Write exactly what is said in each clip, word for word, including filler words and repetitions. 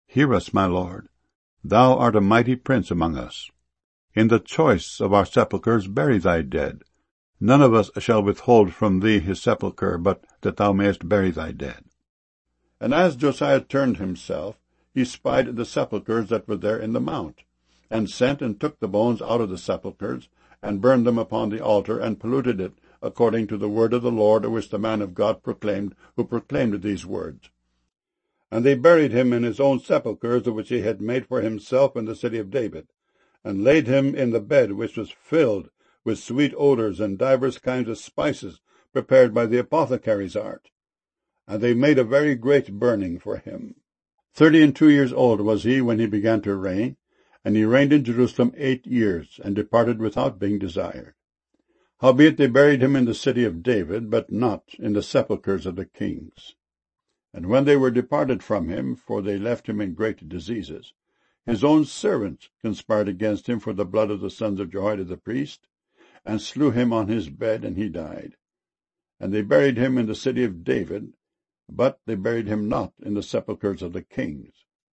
Hear us, my Lord. Thou art a mighty prince among us. In the choice of our sepulchres bury thy dead. None of us shall withhold from thee his sepulchre, but that thou mayest bury thy dead. And as Josiah turned himself, he spied the sepulchres that were there in the mount, and sent and took the bones out of the sepulchres, and burned them upon the altar, and polluted it, according to the word of the Lord, which the man of God proclaimed, who proclaimed these words. And they buried him in his own sepulchres, which he had made for himself in the city of David, and laid him in the bed which was filled with sweet odors and divers kinds of spices, prepared by the apothecary's art. And they made a very great burning for him. Thirty and two years old was he when he began to reign, and he reigned in Jerusalem eight years, and departed without being desired. Howbeit they buried him in the city of David, but not in the sepulchres of the kings. And when they were departed from him, for they left him in great diseases, his own servants conspired against him for the blood of the sons of Jehoiada the priest, and slew him on his bed, and he died. And they buried him in the city of David, but they buried him not in the sepulchres of the kings.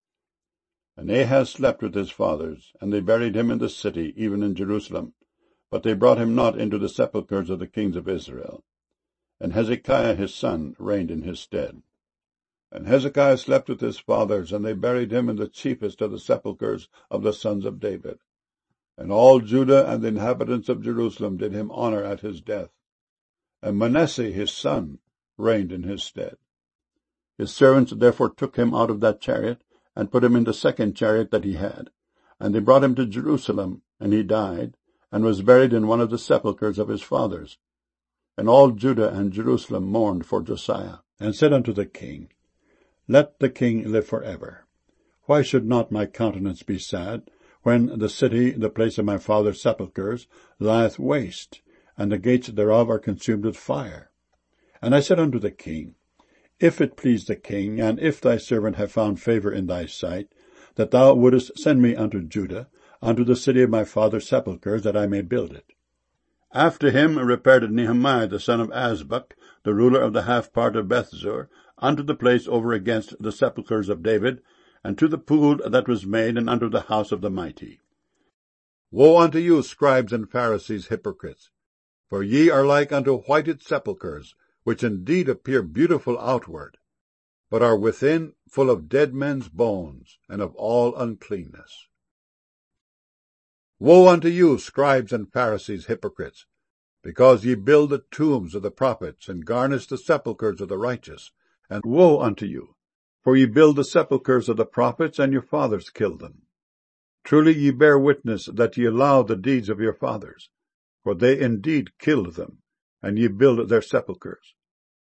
And Ahaz slept with his fathers, and they buried him in the city, even in Jerusalem, but they brought him not into the sepulchres of the kings of Israel. And Hezekiah his son reigned in his stead. And Hezekiah slept with his fathers, and they buried him in the chiefest of the sepulchres of the sons of David. And all Judah and the inhabitants of Jerusalem did him honor at his death. And Manasseh his son reigned in his stead. His servants therefore took him out of that chariot, and put him in the second chariot that he had. And they brought him to Jerusalem, and he died, and was buried in one of the sepulchres of his fathers. And all Judah and Jerusalem mourned for Josiah, and said unto the king, Let the king live for ever. Why should not my countenance be sad, when the city, the place of my father's sepulchres, lieth waste, and the gates thereof are consumed with fire? And I said unto the king, If it please the king, and if thy servant have found favor in thy sight, that thou wouldest send me unto Judah, unto the city of my father's sepulchres, that I may build it. After him repaired Nehemiah the son of Azbuk, the ruler of the half part of Bethzur, unto the place over against the sepulchres of David, and to the pool that was made, and unto the house of the mighty. Woe unto you, scribes and Pharisees, hypocrites! For ye are like unto whited sepulchres, which indeed appear beautiful outward, but are within full of dead men's bones, and of all uncleanness. Woe unto you, scribes and Pharisees, hypocrites! Because ye build the tombs of the prophets, and garnish the sepulchres of the righteous. And woe unto you! For ye build the sepulchres of the prophets, and your fathers killed them. Truly ye bear witness that ye allow the deeds of your fathers, for they indeed killed them, and ye build their sepulchres.